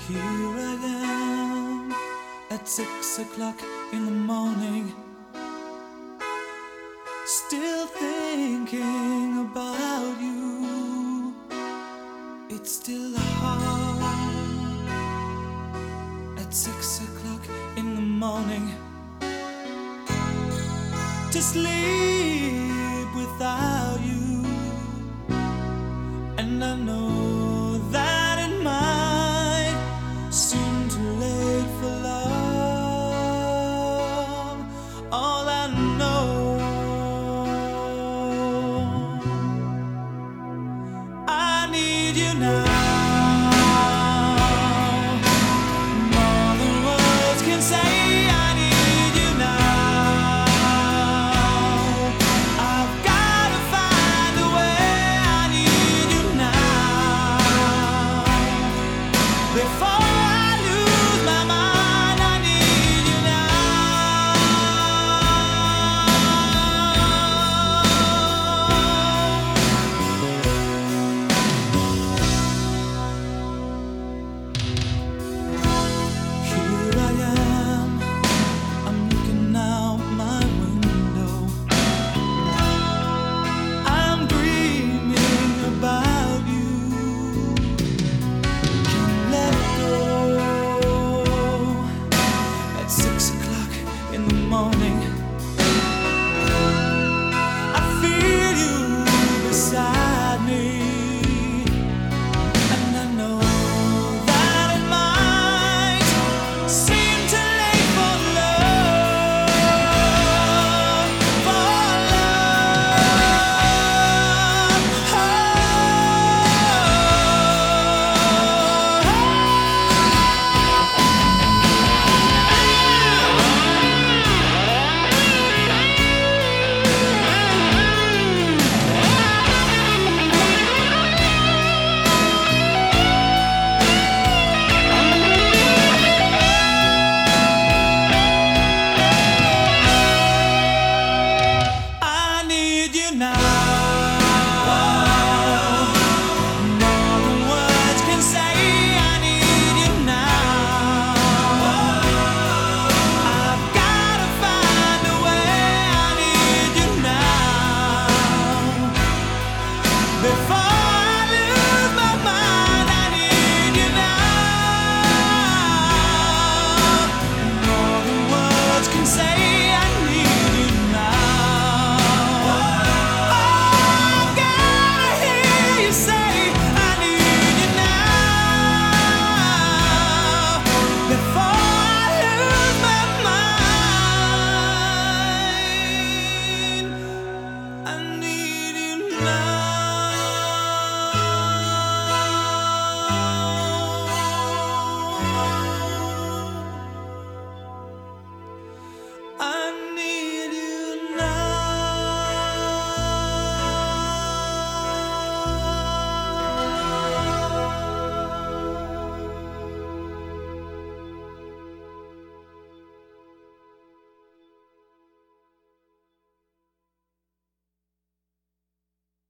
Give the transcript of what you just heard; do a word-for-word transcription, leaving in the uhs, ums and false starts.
Here I am at six o'clock in the morning, still thinking about you. It's still hard at six o'clock in the morning to sleep without you, and I know that it might seem too late for love. All I know, I need you now. More than words can say, I need you now. I've gotta find a way, I need you now. Before